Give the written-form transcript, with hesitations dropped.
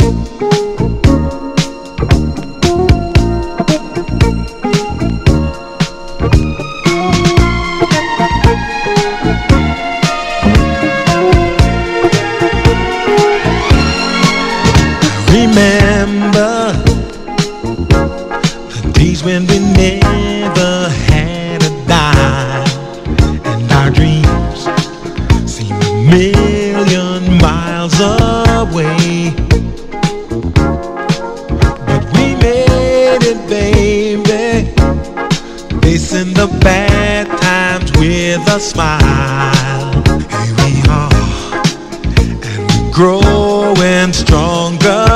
Remember the days when we never had a dime, and our dreams seemed a million miles away. But we made it, baby, facing the bad times with a smile. Here we are, and we're growing stronger.